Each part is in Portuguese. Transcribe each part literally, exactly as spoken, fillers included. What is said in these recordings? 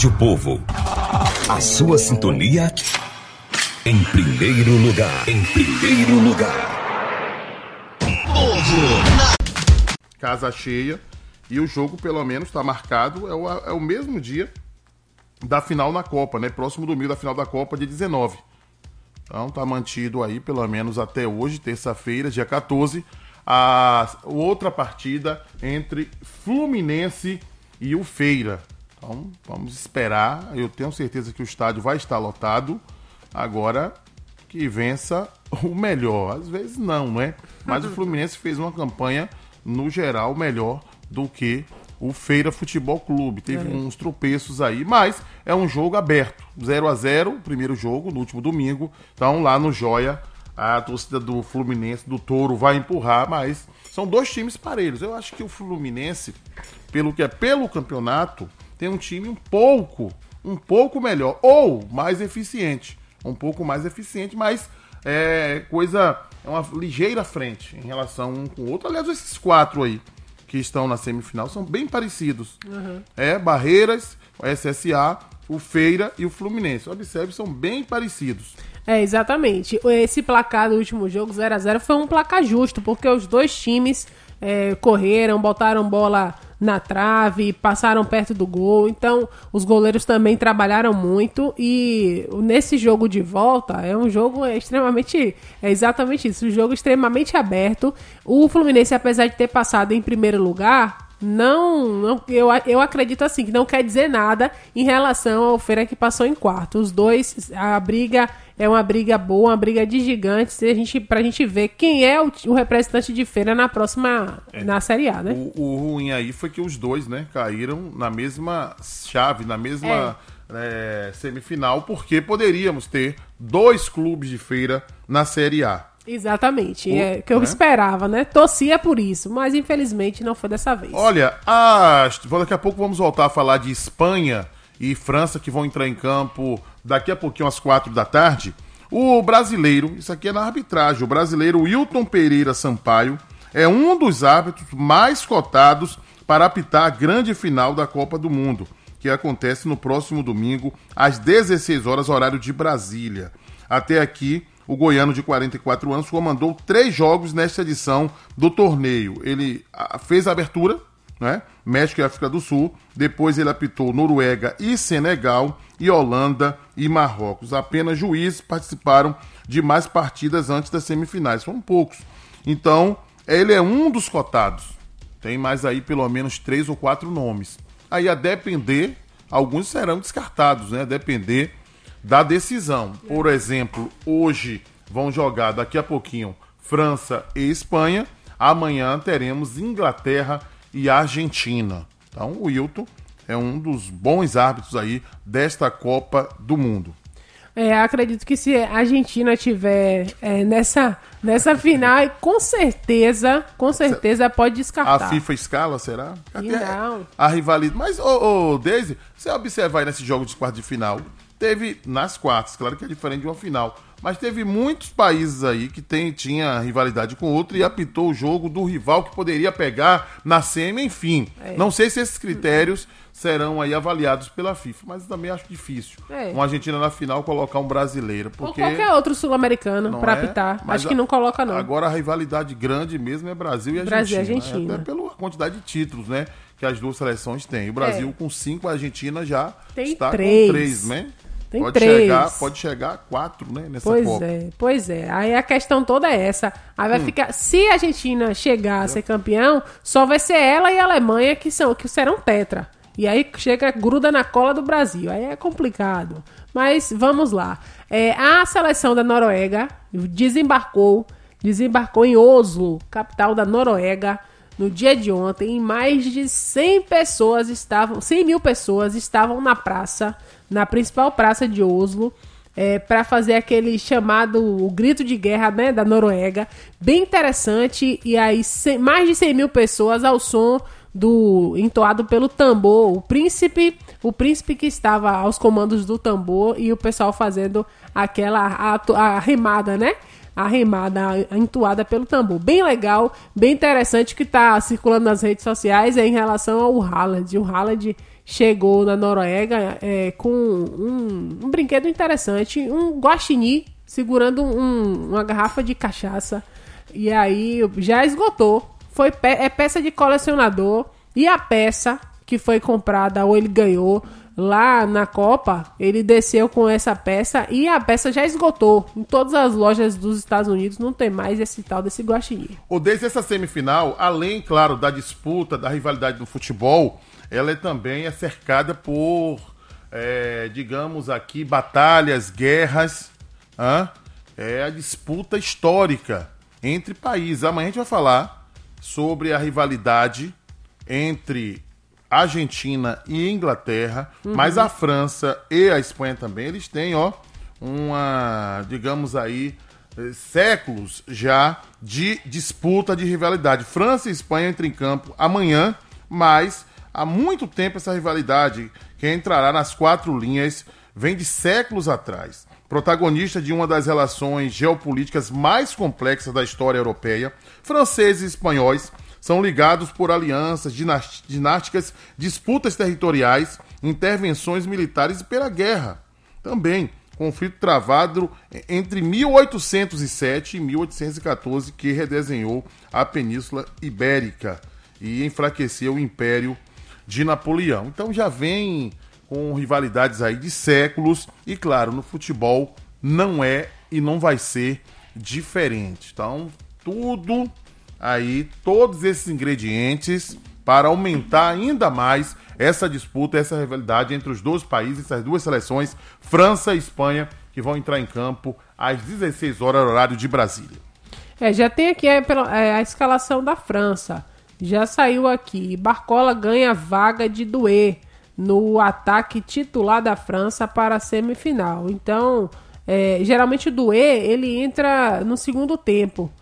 Rádio Povo. A sua sintonia em primeiro lugar. Em primeiro lugar. Povo na casa cheia. E o jogo, pelo menos, está marcado. É o, é o mesmo dia da final na Copa, né? Próximo domingo da final da Copa, dia dezenove. Então tá mantido aí, pelo menos até hoje, terça-feira, dia quatorze, a outra partida entre Fluminense e o Feira. Então vamos esperar. Eu tenho certeza que o estádio vai estar lotado. Agora que vença o melhor. Às vezes não, né? Mas o Fluminense fez uma campanha, no geral, melhor do que o Feira Futebol Clube. Teve é. uns tropeços aí, mas é um jogo aberto. zero a zero, primeiro jogo, no último domingo. Então, lá no Joia, a torcida do Fluminense, do Touro, vai empurrar, mas são dois times parelhos. Eu acho que o Fluminense, pelo que é pelo campeonato, tem um time um pouco, um pouco melhor, ou mais eficiente. Um pouco mais eficiente, mas é coisa, é uma ligeira frente em relação um com o outro. Aliás, esses quatro aí que estão na semifinal são bem parecidos. Uhum. É, Barreiras, o S S A, o Feira e o Fluminense. Observe, são bem parecidos. É, exatamente. Esse placar do último jogo, zero a zero, foi um placar justo, porque os dois times é, correram, botaram bola na trave, passaram perto do gol. Então, os goleiros também trabalharam muito. E nesse jogo de volta, é um jogo extremamente... É exatamente isso, um jogo extremamente aberto. O Fluminense, apesar de ter passado em primeiro lugar... Não, não eu, eu acredito assim, que não quer dizer nada em relação ao Feira que passou em quarto. Os dois, a briga é uma briga boa, uma briga de gigantes, a gente, pra gente ver quem é o, o representante de Feira na próxima, é. na Série A, né? O, o ruim aí foi que os dois, né, caíram na mesma chave, na mesma é. É, semifinal, porque poderíamos ter dois clubes de Feira na Série A. Exatamente, o, é que eu né? esperava, né? Torcia por isso, mas infelizmente não foi dessa vez. Olha, a... daqui a pouco vamos voltar a falar de Espanha e França, que vão entrar em campo daqui a pouquinho às quatro da tarde. O brasileiro, isso aqui é na arbitragem, o brasileiro Wilton Pereira Sampaio é um dos árbitros mais cotados para apitar a grande final da Copa do Mundo, que acontece no próximo domingo às dezesseis horas, horário de Brasília. Até aqui, o goiano de quarenta e quatro anos comandou três jogos nesta edição do torneio. Ele fez a abertura, né? México e África do Sul. Depois ele apitou Noruega e Senegal, e Holanda e Marrocos. Apenas juízes participaram de mais partidas antes das semifinais. Foram poucos. Então, ele é um dos cotados. Tem mais aí pelo menos três ou quatro nomes. Aí, a depender, alguns serão descartados, né? A depender da decisão. Por exemplo, hoje vão jogar daqui a pouquinho França e Espanha. Amanhã teremos Inglaterra e Argentina. Então o Wilton é um dos bons árbitros aí desta Copa do Mundo. É, acredito que se a Argentina tiver é, nessa, nessa final, com certeza, com certeza pode descartar. A FIFA escala, será? Até não. A rivalidade. Mas, ô, ô Deise, você observar aí nesse jogo de quarto de final, teve nas quartas, claro que é diferente de uma final, mas teve muitos países aí que tem, tinha rivalidade com outro e apitou o jogo do rival que poderia pegar na semi, enfim. É. Não sei se esses critérios serão aí avaliados pela FIFA, mas também acho difícil. É. Uma Argentina na final colocar um brasileiro. Porque ou qualquer outro sul-americano para é, apitar. Acho que não coloca, não. Agora a rivalidade grande mesmo é Brasil e Argentina. Brasil e Argentina. Né? Até pela quantidade de títulos, né, que as duas seleções têm. O Brasil é. com cinco, a Argentina já tem está três. com três, né? Tem pode três. chegar, pode chegar a quatro, né, nessa pois Copa. Pois é, pois é. Aí a questão toda é essa. Aí vai hum. ficar, se a Argentina chegar a ser campeão, só vai ser ela e a Alemanha que são que serão tetra. E aí chega, gruda na cola do Brasil. Aí é complicado. Mas vamos lá. É, a seleção da Noruega desembarcou, desembarcou em Oslo, capital da Noruega, no dia de ontem. E mais de cem pessoas estavam, cem mil pessoas estavam na praça, na principal praça de Oslo, é, para fazer aquele chamado, o grito de guerra, né, da Noruega. Bem interessante. E aí cem, mais de cem mil pessoas ao som do entoado pelo tambor, o príncipe, o príncipe que estava aos comandos do tambor e o pessoal fazendo aquela a, a rimada, né? a remada, a entoada pelo tambor. Bem legal, bem interessante, que está circulando nas redes sociais é em relação ao Haaland. O Haaland chegou na Noruega é, com um, um brinquedo interessante, um guaxinim segurando um, uma garrafa de cachaça. E aí já esgotou. Foi pe- é peça de colecionador. E a peça que foi comprada ou ele ganhou lá na Copa, ele desceu com essa peça e a peça já esgotou. Em todas as lojas dos Estados Unidos não tem mais esse tal desse guaxinim. Ou desde essa semifinal, além, claro, da disputa, da rivalidade do futebol, ela é também é cercada por, é, digamos aqui, batalhas, guerras. Hein? É a disputa histórica entre países. Amanhã a gente vai falar sobre a rivalidade entre Argentina e Inglaterra, uhum. mas a França e a Espanha também, eles têm, ó, uma, digamos aí, séculos já de disputa, de rivalidade. França e Espanha entram em campo amanhã, mas há muito tempo essa rivalidade, que entrará nas quatro linhas, vem de séculos atrás. Protagonista de uma das relações geopolíticas mais complexas da história europeia, franceses e espanhóis são ligados por alianças dinásticas, disputas territoriais, intervenções militares e pela guerra. Também, conflito travado entre mil oitocentos e sete e mil oitocentos e quatorze, que redesenhou a Península Ibérica e enfraqueceu o Império de Napoleão. Então já vem com rivalidades aí de séculos e, claro, no futebol não é e não vai ser diferente. Então, tudo aí, todos esses ingredientes para aumentar ainda mais essa disputa, essa rivalidade entre os dois países, essas duas seleções, França e Espanha, que vão entrar em campo às dezesseis horas, horário de Brasília. É, já tem aqui a, a, a escalação da França. Já saiu aqui. Barcola ganha vaga de Doué no ataque titular da França para a semifinal. Então, é, geralmente o Doué, ele entra no segundo tempo.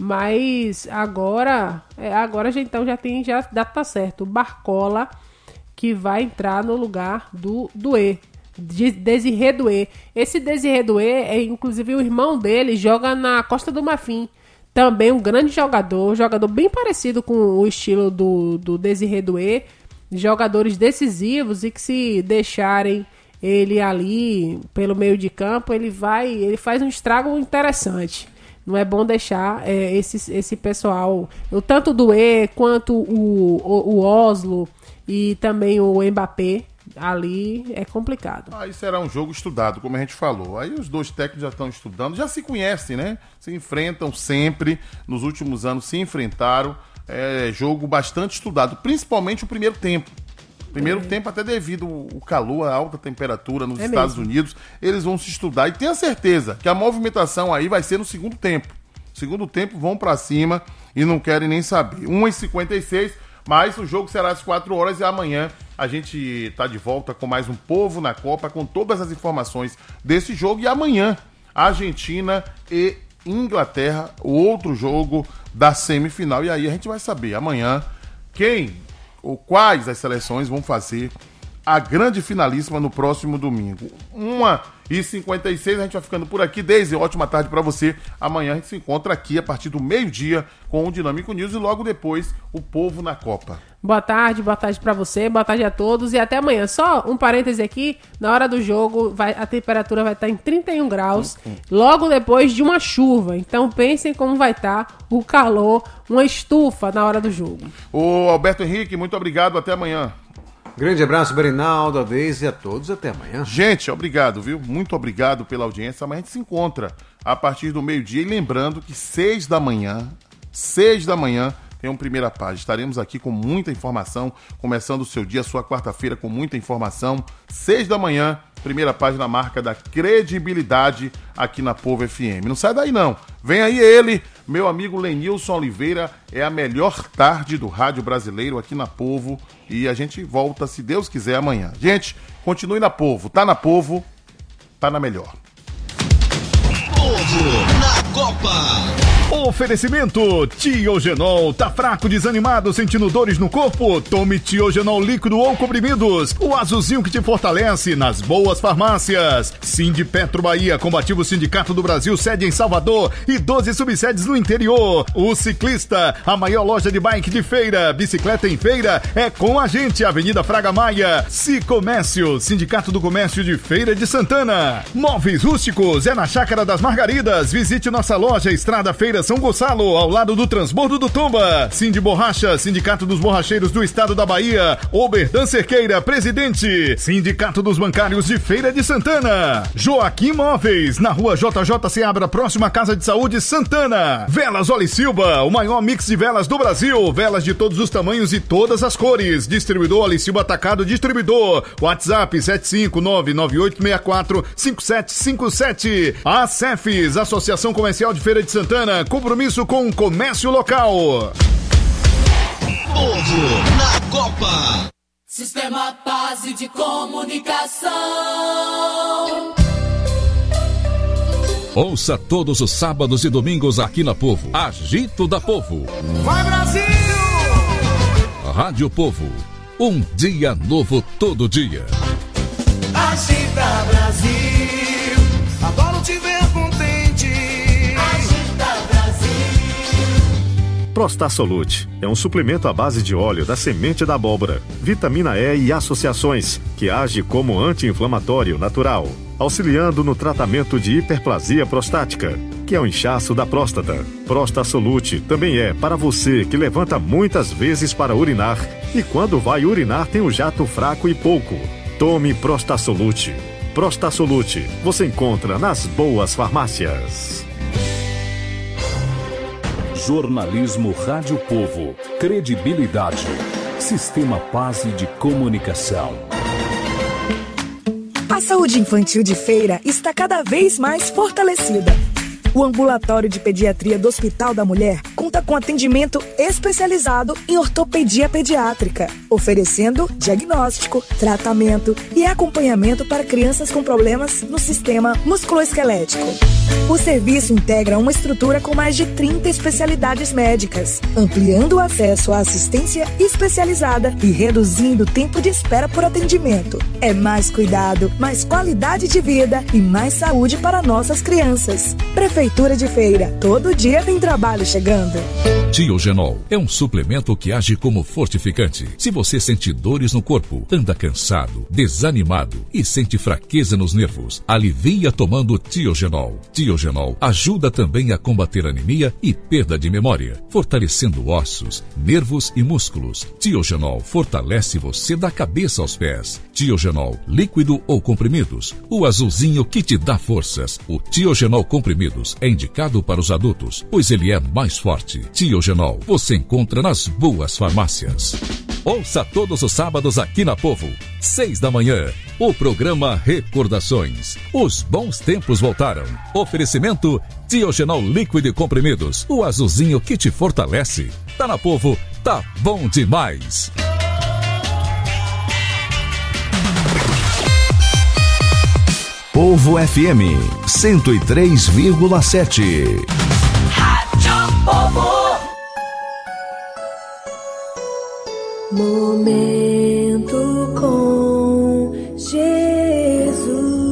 Mas agora, é, agora já, então já tem, já dá tá certo. O Barcola que vai entrar no lugar do Doué, de Désiré Doué. Esse Désiré Doué, é, inclusive o irmão dele, joga na Costa do Marfim. Também um grande jogador, jogador bem parecido com o estilo do, do Désiré Doué. Jogadores decisivos e que se deixarem ele ali pelo meio de campo, ele vai, ele faz um estrago interessante. Não é bom deixar é, esse, esse pessoal, o, tanto o Doué quanto o, o, o Oslo e também o Mbappé, ali é complicado. Aí será um jogo estudado, como a gente falou. Aí os dois técnicos já estão estudando, já se conhecem, né? Se enfrentam sempre, nos últimos anos se enfrentaram. É jogo bastante estudado, principalmente o primeiro tempo. Primeiro é. tempo, até devido ao calor, a alta temperatura nos é Estados mesmo. Unidos, eles vão se estudar. E tenha certeza que a movimentação aí vai ser no segundo tempo. Segundo tempo, vão pra cima e não querem nem saber. uma e cinquenta e seis, mas o jogo será às quatro horas e amanhã a gente tá de volta com mais um Povo na Copa, com todas as informações desse jogo. E amanhã, Argentina e Inglaterra, o outro jogo da semifinal. E aí a gente vai saber amanhã quem ou quais as seleções vão fazer a grande finalíssima no próximo domingo. uma e cinquenta e seis, a gente vai ficando por aqui. Deise, ótima tarde para você. Amanhã a gente se encontra aqui a partir do meio-dia com o Dinâmico News e logo depois o Povo na Copa. Boa tarde, boa tarde para você, boa tarde a todos e até amanhã. Só um parêntese aqui, na hora do jogo vai, a temperatura vai estar em trinta e um graus, hum, hum. logo depois de uma chuva. Então pensem como vai estar o calor, uma estufa na hora do jogo. Ô Alberto Henrique, muito obrigado, até amanhã. Grande abraço, Berinaldo, a Deise e a todos. Até amanhã. Gente, obrigado, viu? Muito obrigado pela audiência. Amanhã a gente se encontra a partir do meio-dia. E lembrando que seis da manhã, seis da manhã, tem um Primeira Página. Estaremos aqui com muita informação, começando o seu dia, sua quarta-feira, com muita informação. Seis da manhã, Primeira Página, marca da credibilidade aqui na Povo F M. Não sai daí, não. Vem aí ele, meu amigo Lenilson Oliveira. É a melhor tarde do rádio brasileiro aqui na Povo. E a gente volta, se Deus quiser, amanhã. Gente, continue na Povo. Tá na Povo, tá na melhor. Povo na Copa. Oferecimento Tiogenol. Tá fraco, desanimado, sentindo dores no corpo? Tome Tiogenol líquido ou comprimidos. O azulzinho que te fortalece nas boas farmácias. Sindipetro Bahia, combativo Sindicato do Brasil, sede em Salvador e doze subsedes no interior. O Ciclista, a maior loja de bike de Feira. Bicicleta em Feira é com a gente. Avenida Fraga Maia. Cicomércio, Sindicato do Comércio de Feira de Santana. Móveis rústicos é na Chácara das Margaridas. Visite nossa loja Estrada Feira São Gonçalo, ao lado do Transbordo do Tomba. Cindy Borracha, Sindicato dos Borracheiros do Estado da Bahia. Oberdan Cerqueira, presidente. Sindicato dos Bancários de Feira de Santana. Joaquim Móveis, na rua J J Seabra, próxima à Casa de Saúde Santana. Velas Oli Silva, o maior mix de velas do Brasil. Velas de todos os tamanhos e todas as cores. Distribuidor Oli Silva Atacado Distribuidor. WhatsApp sete cinco nove nove oito seis quatro cinco sete cinco sete. A Cefes, Associação Comercial de Feira de Santana. Compromisso com o comércio local. Povo na Copa. Sistema Base de Comunicação. Ouça todos os sábados e domingos aqui na Povo. Agito da Povo. Vai, Brasil! Rádio Povo. Um dia novo todo dia. Agita, Brasil. Adoro te ver contente. Agita, Brasil. Prostasolute é um suplemento à base de óleo da semente da abóbora, vitamina E e associações, que age como anti-inflamatório natural, auxiliando no tratamento de hiperplasia prostática, que é o inchaço da próstata. Prostasolute também é para você que levanta muitas vezes para urinar e quando vai urinar tem o jato fraco e pouco. Tome Prostasolute. Prostasolute você encontra nas boas farmácias. Jornalismo Rádio Povo. Credibilidade. Sistema Base de Comunicação. A saúde infantil de Feira está cada vez mais fortalecida. O Ambulatório de Pediatria do Hospital da Mulher conta com atendimento especializado em ortopedia pediátrica, oferecendo diagnóstico, tratamento e acompanhamento para crianças com problemas no sistema musculoesquelético. O serviço integra uma estrutura com mais de trinta especialidades médicas, ampliando o acesso à assistência especializada e reduzindo o tempo de espera por atendimento. É mais cuidado, mais qualidade de vida e mais saúde para nossas crianças. Prefeitura de Feira, todo dia tem trabalho chegando. Tiogenol é um suplemento que age como fortificante. Se você sente dores no corpo, anda cansado, desanimado e sente fraqueza nos nervos, alivia tomando Tiogenol. Tiogenol ajuda também a combater anemia e perda de memória, fortalecendo ossos, nervos e músculos. Tiogenol fortalece você da cabeça aos pés. Tiogenol, líquido ou comprimidos, o azulzinho que te dá forças. O Tiogenol comprimidos é indicado para os adultos, pois ele é mais forte. Tiogenol você encontra nas boas farmácias. Ouça todos os sábados aqui na Povo, seis da manhã, o programa Recordações. Os bons tempos voltaram. Oferecimento Tiogenol líquido e comprimidos, o azulzinho que te fortalece. Tá na Povo, tá bom demais. Povo F M cento e três vírgula sete. Rádio Povo. Momento com Jesus.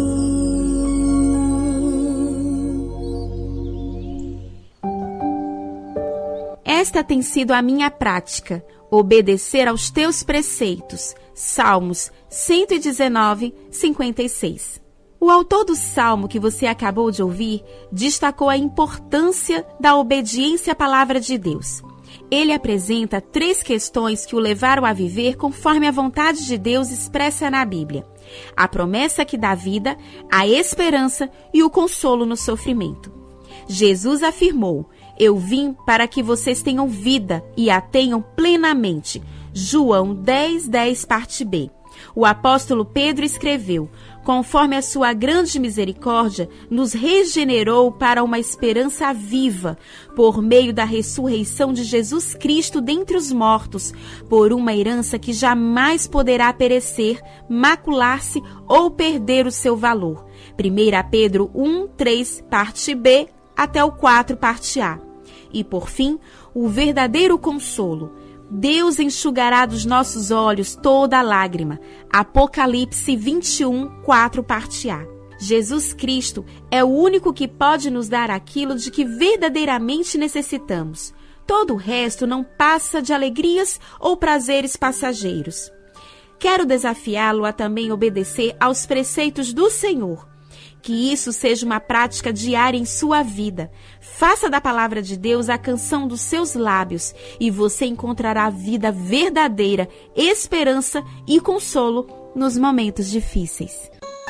Esta tem sido a minha prática, obedecer aos teus preceitos. Salmos cento e dezenove, cinquenta e seis. O autor do salmo que você acabou de ouvir destacou a importância da obediência à palavra de Deus. Ele apresenta três questões que o levaram a viver conforme a vontade de Deus expressa na Bíblia: a promessa que dá vida, a esperança e o consolo no sofrimento. Jesus afirmou: eu vim para que vocês tenham vida e a tenham plenamente. João dez, dez, parte B. O apóstolo Pedro escreveu: conforme a sua grande misericórdia, nos regenerou para uma esperança viva, por meio da ressurreição de Jesus Cristo dentre os mortos, por uma herança que jamais poderá perecer, macular-se ou perder o seu valor. primeira Pedro um, três, parte B, até o quatro, parte A. E, por fim, o verdadeiro consolo. Deus enxugará dos nossos olhos toda a lágrima. Apocalipse vinte e um, quatro, parte A. Jesus Cristo é o único que pode nos dar aquilo de que verdadeiramente necessitamos. Todo o resto não passa de alegrias ou prazeres passageiros. Quero desafiá-lo a também obedecer aos preceitos do Senhor. Que isso seja uma prática diária em sua vida. Faça da palavra de Deus a canção dos seus lábios e você encontrará vida verdadeira, esperança e consolo nos momentos difíceis.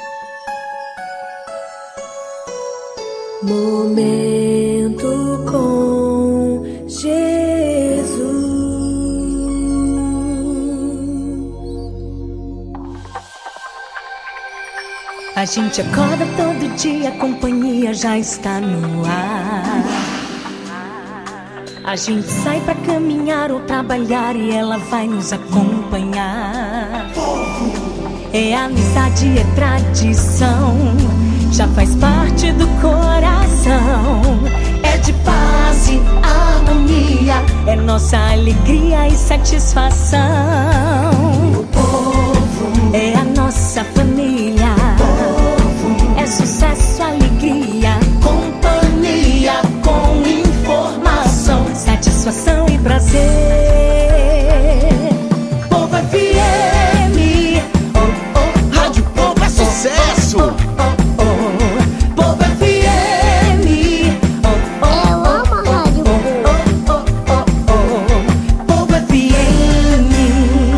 Momento com Jesus. A gente acorda todo dia, a companhia já está no ar. A gente sai pra caminhar ou trabalhar e ela vai nos acompanhar. É amizade, é tradição, já faz parte do coração. É de paz e harmonia, é nossa alegria e satisfação. O povo é a nossa família. É sucesso, alegria, companhia, com informação, satisfação e prazer. Povo F M, oh, oh, Rádio Povo é sucesso. Oh, oh, oh, Povo F M, oh, oh, eu amo a Rádio Povo. Oh, oh, oh, oh, Povo F M.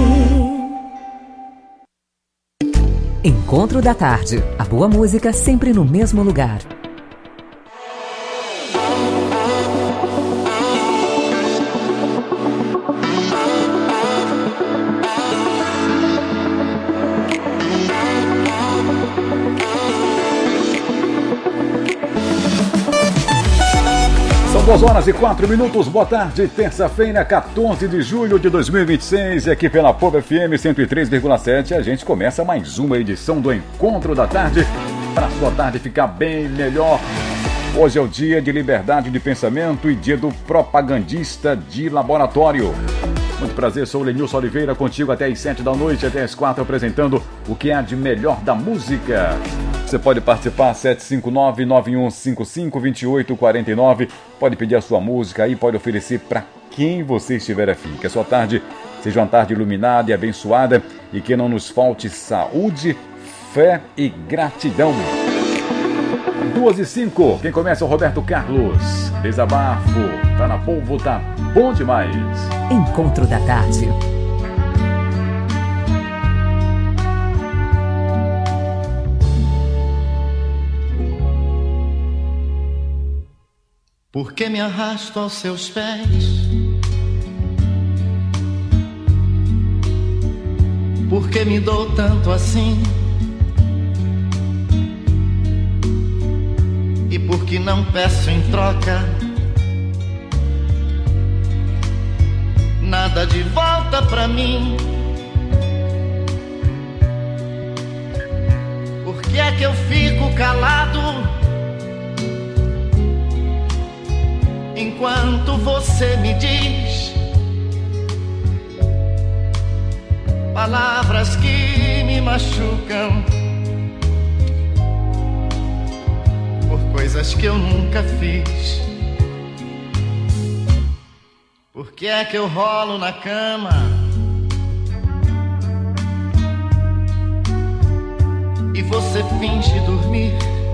Encontro da Tarde. A boa música sempre no mesmo lugar. São duas horas e quatro minutos. Boa tarde, terça-feira, quatorze de julho de dois mil e vinte e seis. E aqui pela Povo F M cento e três vírgula sete a gente começa mais uma edição do Encontro da Tarde, para a sua tarde ficar bem melhor. Hoje é o dia de liberdade de pensamento e dia do propagandista de laboratório. Muito prazer, sou o Lenilson Oliveira, contigo até às sete da noite, até às quatro, apresentando o que há de melhor da música. Você pode participar, sete cinco nove, nove um cinco cinco, dois oito quatro nove. Pode pedir a sua música aí, pode oferecer para quem você estiver afim. Que a sua tarde seja uma tarde iluminada e abençoada e que não nos falte saúde, fé e gratidão. duas e cinco, quem começa é o Roberto Carlos. Desabafo, tá na Povo, tá bom demais. Encontro da Tarde. Por que me arrasto aos seus pés? Por que me dou tanto assim? E por que não peço em troca nada de volta pra mim? Por que é que eu fico calado enquanto você me diz palavras que me machucam por coisas que eu nunca fiz? Por que é que eu rolo na cama e você finge dormir?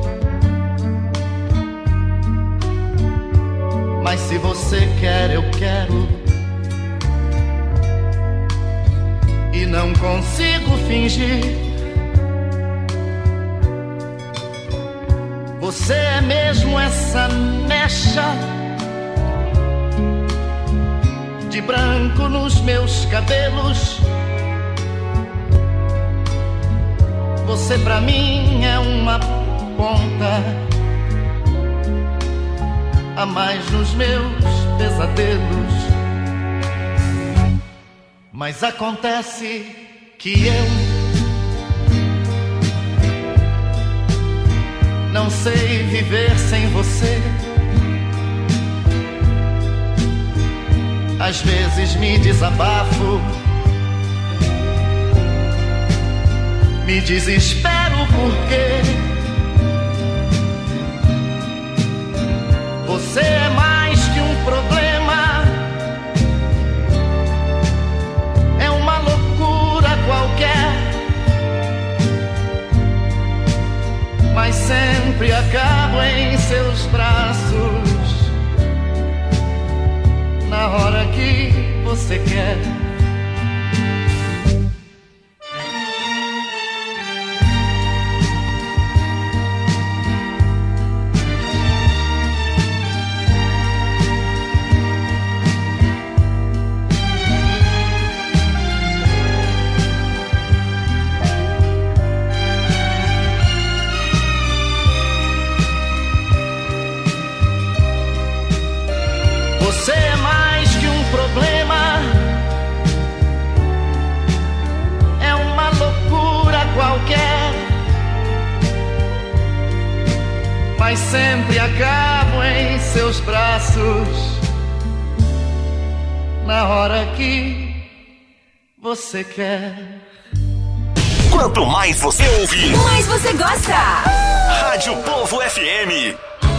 Mas se você quer, eu quero, e não consigo fingir. Você é mesmo essa mecha de branco nos meus cabelos. Você pra mim é uma ponta a mais nos meus pesadelos. Mas acontece que eu não sei viver sem você. às vezes me desabafo, me desespero porque você é mais que um problema, é uma loucura qualquer, mas sempre acabo em seus braços na hora que você quer. Você é mais que um problema, é uma loucura qualquer, mas sempre acabo em seus braços na hora que você quer. Quanto mais você ouve, mais você gosta. Rádio Povo F M.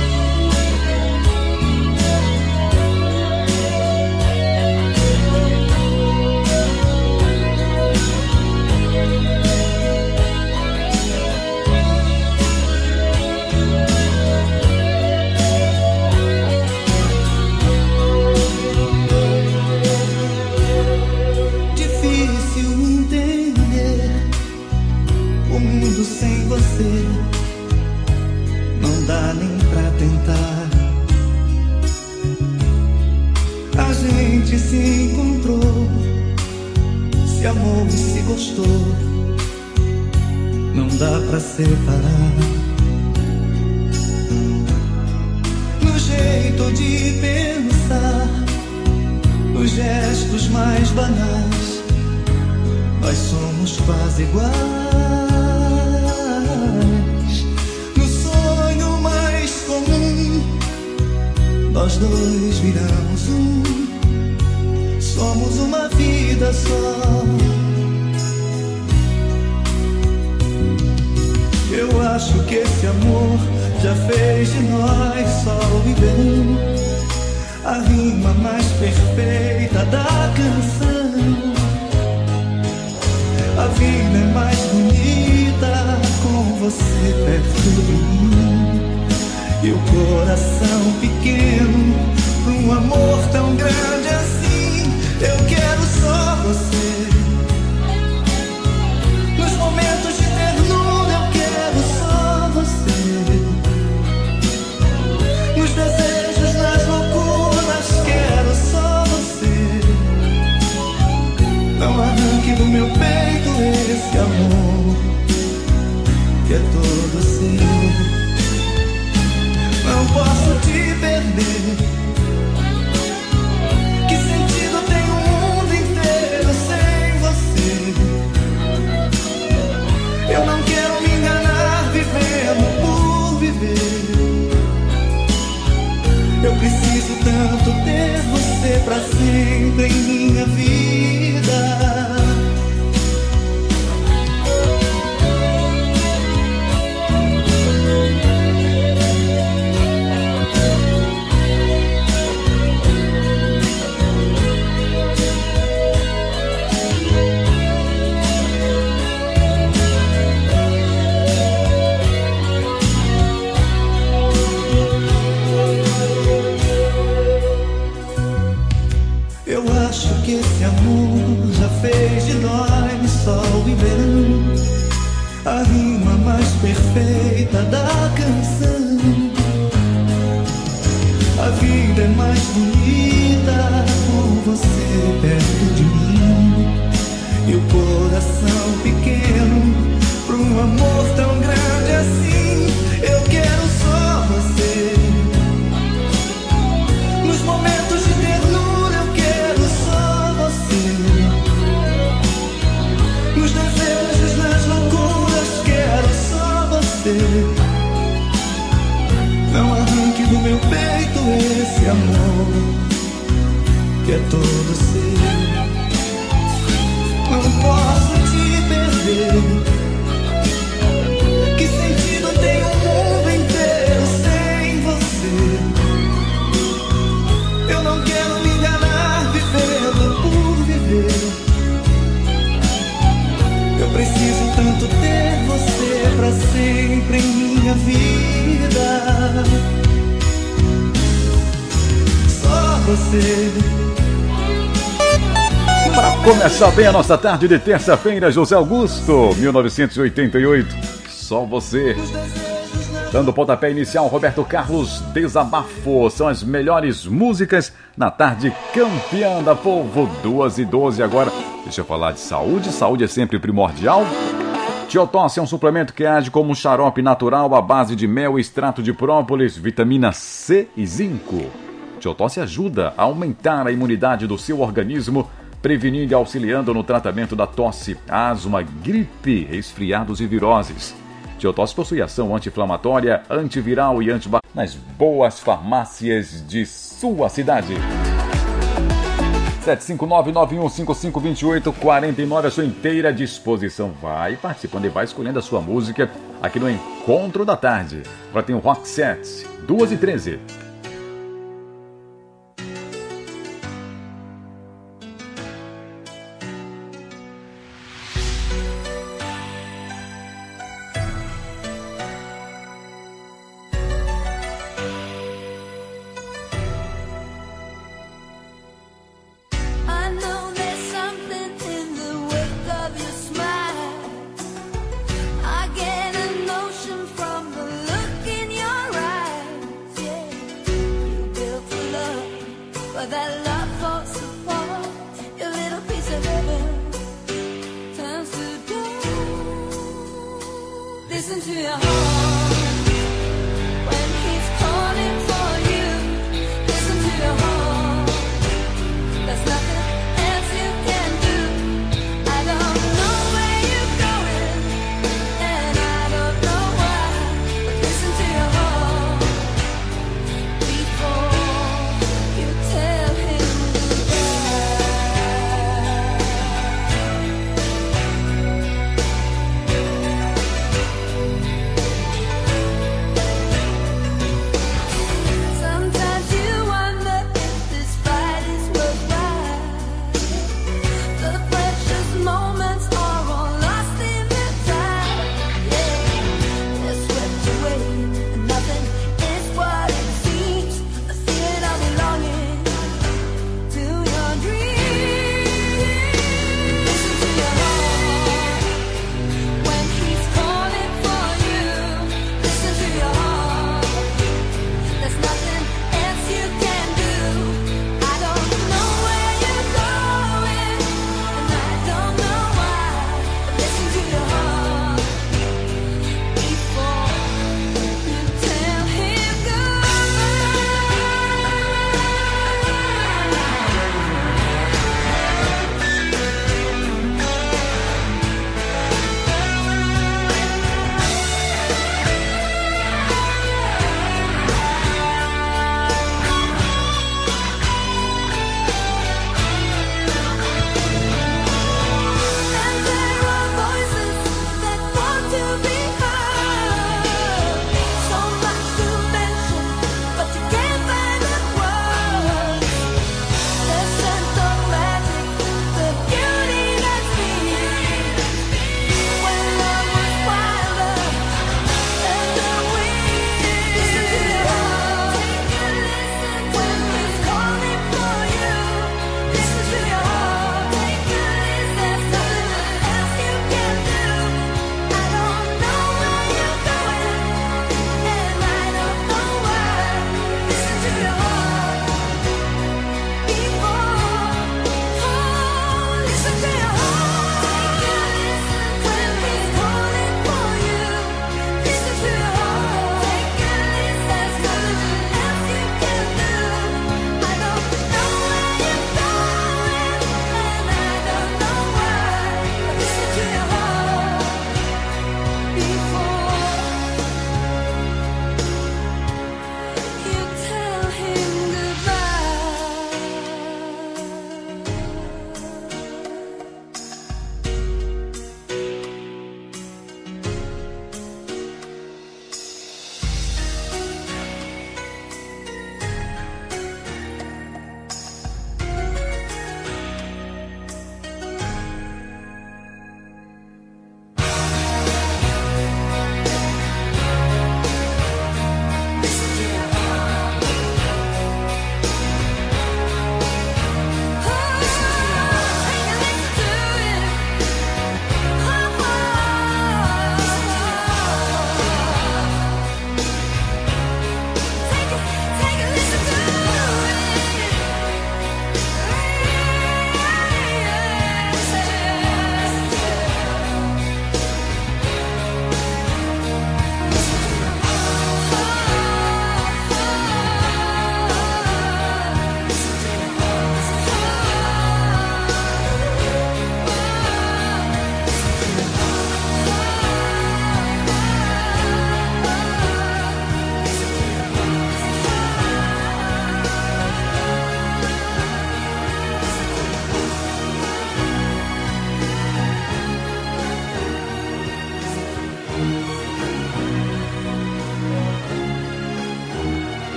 Sem você não dá nem pra tentar. A gente se encontrou, se amou e se gostou, não dá pra separar. No jeito de pensar, nos gestos mais banais, nós somos quase iguais. Nós dois viramos um, somos uma vida só. Eu acho que esse amor já fez de nós só viver um, a rima mais perfeita da canção. A vida é mais bonita com você perto de mim. E o coração pequeno, um amor tão grande assim, eu quero só você. Nos momentos de ternura eu quero só você. Nos desejos, nas loucuras, quero só você. Não arranque do meu peito esse amor que é todo seu. Não posso te perder. Que sentido tem o mundo inteiro sem você? Eu não quero me enganar vivendo por viver. Eu preciso tanto ter você pra sempre em minha vida. Fez de nós só o verão, a rima mais perfeita da canção. A vida é mais bonita com você perto de mim. E o coração pequeno pra um amor tão grande assim, eu quero só você. Nos momentos de ternura eu quero só você. Nos desejos, nas loucuras, quero só você. Não arranque do meu peito esse amor que é todo seu. Não posso te perder. Que sentido tem o mundo inteiro sem você? Eu não quero me enganar vivendo por viver. Eu preciso tanto ter você pra sempre em minha vida. Só você. Para começar bem a nossa tarde de terça-feira, José Augusto, mil novecentos e oitenta e oito, Só Você. Dando o pontapé inicial, Roberto Carlos, Desabafo. São as melhores músicas na tarde campeã da Povo. Duas e doze agora. Deixa eu falar de saúde. Saúde é sempre primordial. Tiotosse é um suplemento que age como um xarope natural à base de mel, extrato de própolis, vitamina C e zinco. Tiotosse ajuda a aumentar a imunidade do seu organismo, prevenindo e auxiliando no tratamento da tosse, asma, gripe, resfriados e viroses. Tiotosse possui ação anti-inflamatória, antiviral e antibacteriana nas boas farmácias de sua cidade. sete cinco nove, nove um cinco cinco, dois oito quatro nove, a sua inteira disposição. Vai participando e vai escolhendo a sua música aqui no Encontro da Tarde. Agora tem o Rock Set, duas e treze.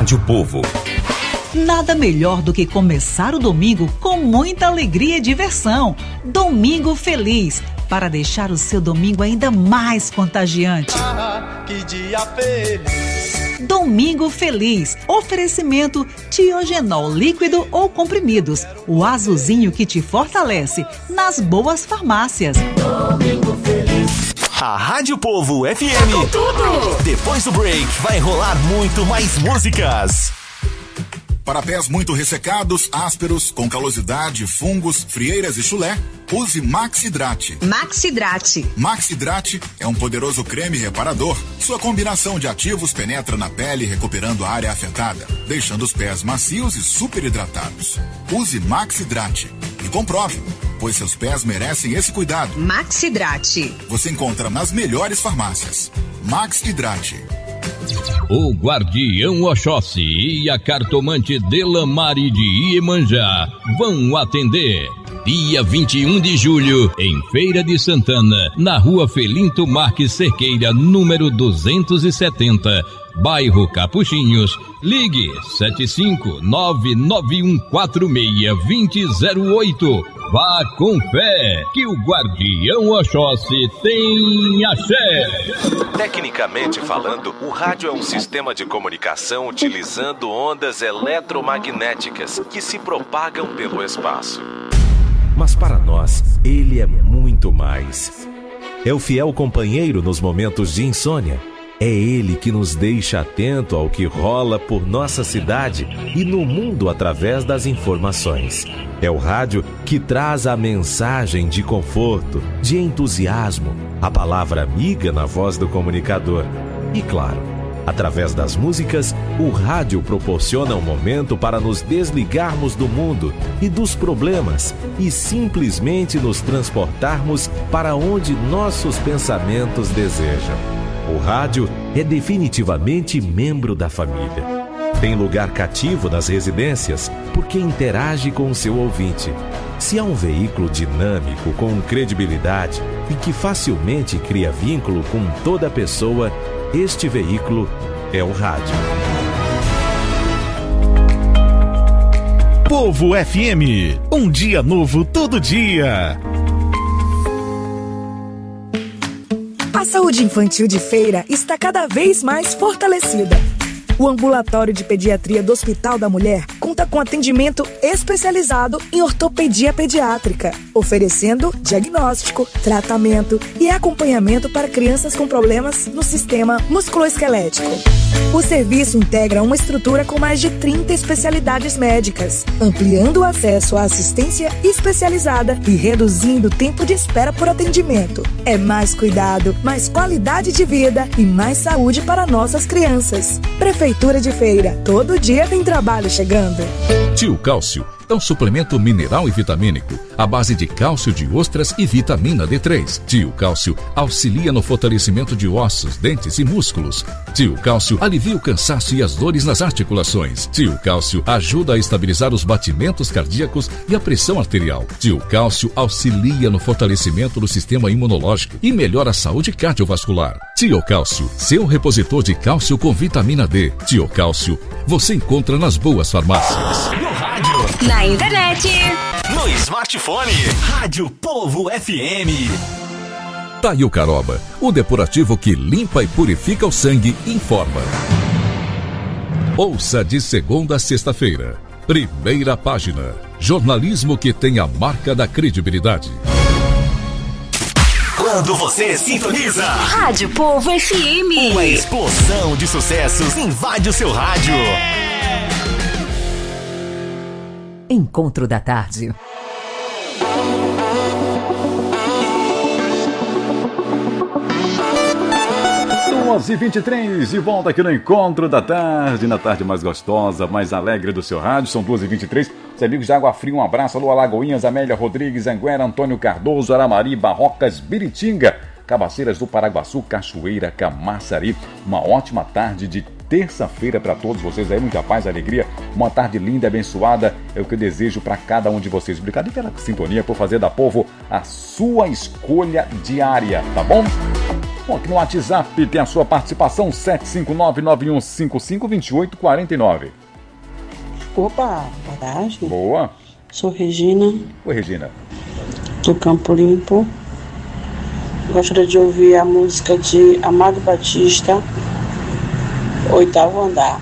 Rádio Povo. Nada melhor do que começar o domingo com muita alegria e diversão. Domingo Feliz, para deixar o seu domingo ainda mais contagiante. Ah, que dia feliz. Domingo Feliz. Oferecimento Tiogenol líquido ou comprimidos. O azulzinho que te fortalece nas boas farmácias. Domingo Feliz. A Rádio Povo F M. Tudo, tudo. Depois do break, vai rolar muito mais músicas. Para pés muito ressecados, ásperos, com calosidade, fungos, frieiras e chulé, use Maxidrate. Maxidrate. Maxidrate é um poderoso creme reparador. Sua combinação de ativos penetra na pele, recuperando a área afetada, deixando os pés macios e super hidratados. Use Maxidrate e comprove, pois seus pés merecem esse cuidado. Maxidrate. Você encontra nas melhores farmácias. Maxidrate. O Guardião Oxóssi e a cartomante Delamare de Iemanjá vão atender dia vinte e um de julho em Feira de Santana, na rua Felinto Marques Cerqueira, número duzentos e setenta, bairro Capuchinhos. Ligue sete cinco nove nove um quatro seis dois zero zero oito. Vá com fé, que o Guardião Oxóssi tem axé. Tecnicamente falando, o rádio é um sistema de comunicação utilizando ondas eletromagnéticas que se propagam pelo espaço. Mas para nós, ele é muito mais. É o fiel companheiro nos momentos de insônia. É ele que nos deixa atento ao que rola por nossa cidade e no mundo através das informações. É o rádio que traz a mensagem de conforto, de entusiasmo, a palavra amiga na voz do comunicador. E claro, através das músicas, o rádio proporciona um momento para nos desligarmos do mundo e dos problemas e simplesmente nos transportarmos para onde nossos pensamentos desejam. O rádio é definitivamente membro da família. Tem lugar cativo nas residências porque interage com o seu ouvinte. Se há um veículo dinâmico, com credibilidade e que facilmente cria vínculo com toda pessoa, este veículo é o rádio. Povo F M, um dia novo todo dia. A saúde infantil de Feira está cada vez mais fortalecida. O Ambulatório de Pediatria do Hospital da Mulher conta com atendimento especializado em ortopedia pediátrica, oferecendo diagnóstico, tratamento e acompanhamento para crianças com problemas no sistema musculoesquelético. O serviço integra uma estrutura com mais de trinta especialidades médicas, ampliando o acesso à assistência especializada e reduzindo o tempo de espera por atendimento. É mais cuidado, mais qualidade de vida e mais saúde para nossas crianças. Prefeitura de Feira, todo dia tem trabalho chegando. Tio Cálcio é um suplemento mineral e vitamínico à base de cálcio de ostras e vitamina D três. Tio Cálcio auxilia no fortalecimento de ossos, dentes e músculos. Tio Cálcio alivia o cansaço e as dores nas articulações. Tio Cálcio ajuda a estabilizar os batimentos cardíacos e a pressão arterial. Tio Cálcio auxilia no fortalecimento do sistema imunológico e melhora a saúde cardiovascular. Tio Cálcio, seu repositor de cálcio com vitamina D. Tio Cálcio, você encontra nas boas farmácias. No rádio, na internet, no smartphone. Rádio Povo F M. Taio Caroba, o depurativo que limpa e purifica o sangue, informa. Ouça de segunda a sexta-feira. Primeira página. Jornalismo que tem a marca da credibilidade. Quando você sintoniza Rádio Povo F M, uma explosão de sucessos invade o seu rádio. Encontro da Tarde. duas e vinte e três, de volta aqui no Encontro da Tarde, na tarde mais gostosa, mais alegre do seu rádio. São duas e vinte e três. Os amigos de Água Fria, um abraço. Alô, Alagoinhas, Amélia Rodrigues, Anguera, Antônio Cardoso, Aramari, Barrocas, Biritinga, Cabaceiras do Paraguaçu, Cachoeira, Camaçari. Uma ótima tarde de terça-feira para todos vocês aí, muita paz, alegria, uma tarde linda, abençoada, é o que eu desejo para cada um de vocês. Obrigado pela sintonia, por fazer da Povo a sua escolha diária, tá bom? Bom, aqui no WhatsApp tem a sua participação, sete cinco nove, nove um cinco cinco, dois oito quatro nove. Opa, boa tarde. Boa. Sou Regina. Oi, Regina. Do Campo Limpo. Gostaria de ouvir a música de Amado Batista, Oitavo Andar.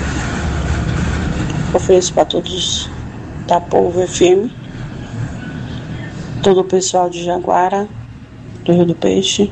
Ofereço para todos da Povo F M, todo o pessoal de Jaguara, do Rio do Peixe.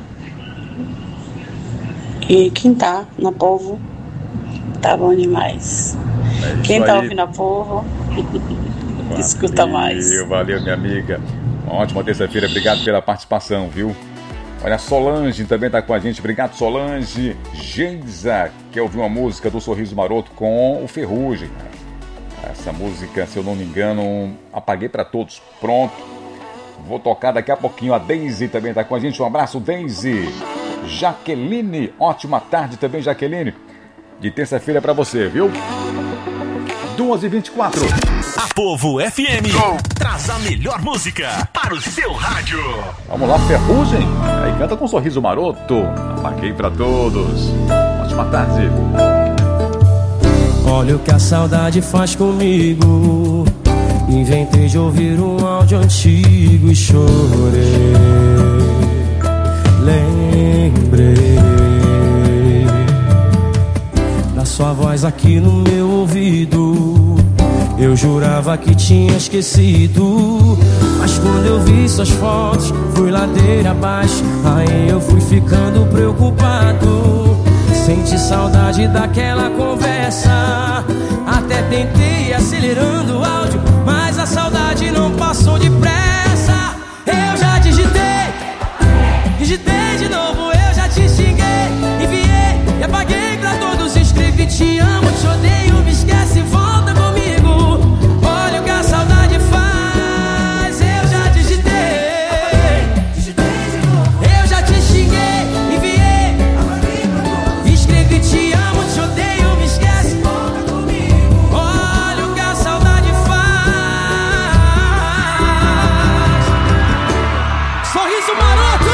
E quem tá na Povo, tá bom demais. É quem tá aí. ouvindo a Povo, escuta mais. Valeu, minha amiga. Uma ótima terça-feira, obrigado pela participação, viu? Olha, Solange também tá com a gente, obrigado, Solange. Geisa, quer ouvir uma música do Sorriso Maroto com o Ferrugem. Essa música, se eu não me engano, apaguei pra todos. Pronto. Vou tocar daqui a pouquinho. A Deise também tá com a gente. Um abraço, Deise. Jaqueline, ótima tarde também, Jaqueline. De terça-feira pra você, viu? duas e vinte e quatro. A Povo F M traz a melhor música para o seu rádio. Vamos lá, Ferrugem. Aí canta com um Sorriso Maroto. Apaguei pra todos. Ótima tarde. Olha o que a saudade faz comigo. Inventei de ouvir um áudio antigo e chorei. Lembrei da sua voz aqui no meu ouvido. Eu jurava que tinha esquecido, mas quando eu vi suas fotos, fui ladeira abaixo. Aí eu fui ficando preocupado. Senti saudade daquela conversa. Até tentei acelerando o áudio, mas a saudade não passou depressa. Eu já digitei, digitei de novo, eu já te xinguei, enviei e apaguei pra todos. Escrevi te amo, te odeio, me esquece, volta comigo. Olha o que a saudade faz. Eu já digitei, digitei de novo, eu já te xinguei, enviei, apaguei pra todos. Escrevi te amo, te odeio, me esquece, volta comigo. Olha o que a saudade faz. Sorriso Maroto.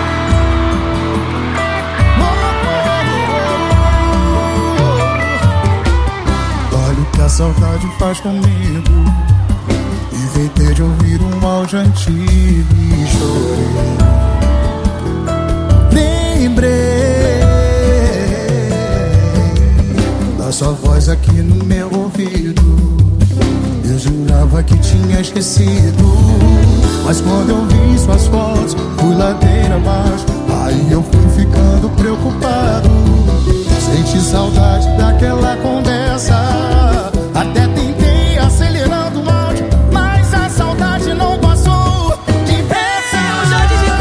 Olha o que a saudade faz comigo. Inventei de ouvir um áudio antigo e chorei. Lembrei da sua voz aqui no meu ouvido. Eu jurava que tinha esquecido, mas quando eu vi suas fotos, fui ladeira abaixo. Aí eu fui ficando preocupado. Senti saudade daquela conversa. Até tentei acelerando o áudio, mas a saudade não passou depressa. Eu já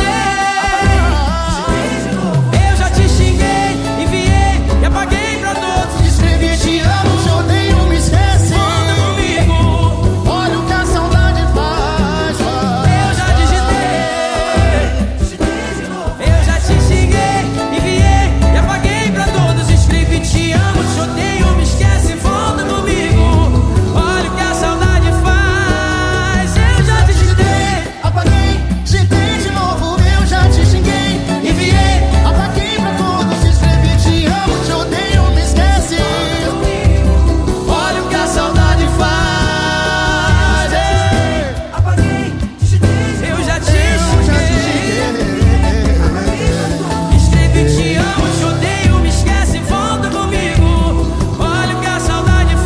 digitei, eu já te xinguei, enviei e apaguei pra todos. Escrevi te amo, te odeio, me esquece. Volta comigo. Olha o que a saudade faz. Eu já digitei, eu já te xinguei, enviei e apaguei pra todos. Escrevi te amo, te odeio, me esquece, volta comigo. Olha o que a saudade faz. Eu já digitei, Apaguei, digitei de novo, eu já te xinguei, enviei, apaguei pra todos. Escrevi te amo, te odeio, me esquece. olha o que a saudade faz. Apaguei, digitei, eu já te xinguei, escrevi te amo, te odeio, me esquece, volta comigo. Olha o que a saudade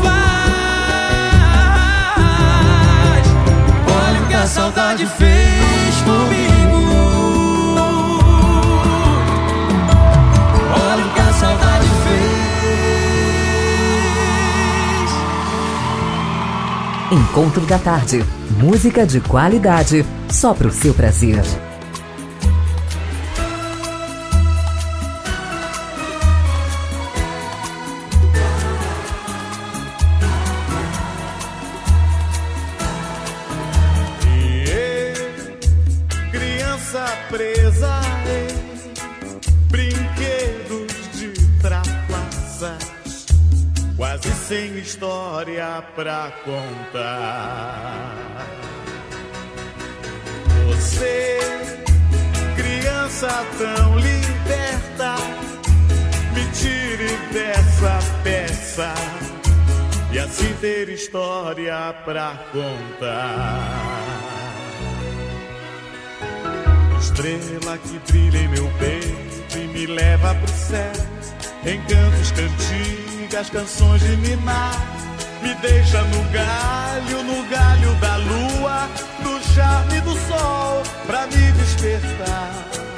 faz. Olha o que a saudade fez comigo. Olha o que a saudade fez. Encontro da tarde. Música de qualidade, só pro seu prazer. Criança presa em brinquedos de trapaças, quase sem história pra contar. Você, criança criança tão liberta, me tire dessa peça e assim ter história pra contar. Estrela que brilha em meu peito e me leva pro céu, encantos, cantigas, canções de ninar, me deixa no galho, no galho da lua, do charme do sol pra me despertar.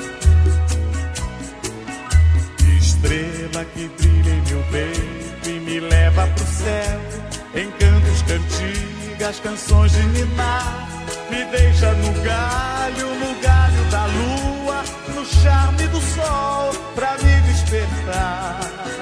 Estrela que brilha em meu peito e me leva pro céu, encantos, cantigas, canções de ninar, me deixa no galho, no galho da lua, no charme do sol pra me despertar.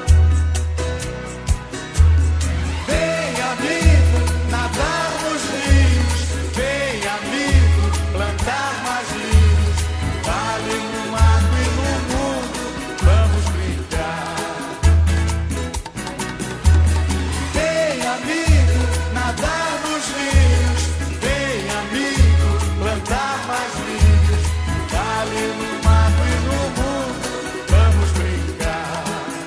Vem, amigo, nadar nos rios, vem, amigo, plantar mais linhos, vale no mato e no mundo, vamos brincar. Vem, amigo, nadar nos rios, vem, amigo, plantar mais linhos, vale no mato e no mundo, vamos brincar.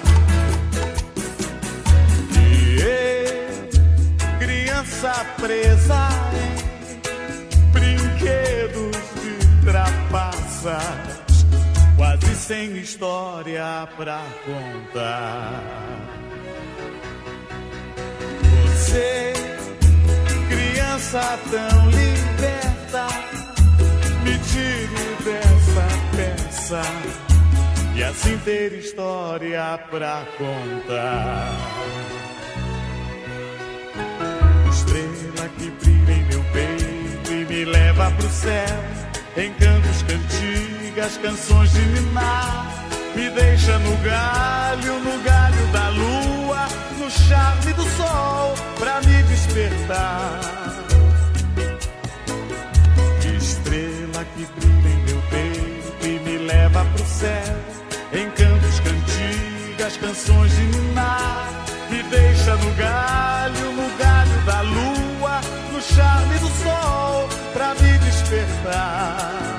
E eu, criança presa em brinquedos de trapaças, quase sem história pra contar. Você, criança tão liberta, me tire dessa peça e assim ter história pra contar. Estrela que brilha em meu peito e me leva pro céu, encantos, cantigas, canções de ninar, me deixa no galho, no galho da lua, no charme do sol pra me despertar. Estrela que brilha em meu peito e me leva pro céu, encantos, cantigas, canções de ninar, me deixa no galho, no galho da lua, no charme do sol pra me despertar.